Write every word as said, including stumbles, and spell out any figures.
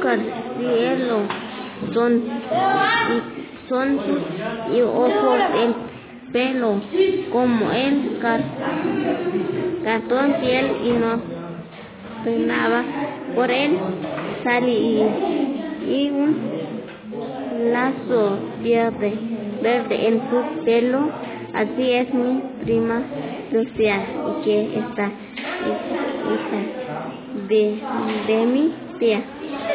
azúcar, cielo, son, son y ojos, el pelo, como el car, cartón piel y no peinaba por él salí y, y un lazo verde, verde en su pelo. Así es mi prima Lucía, y que está hija de, de mi tía.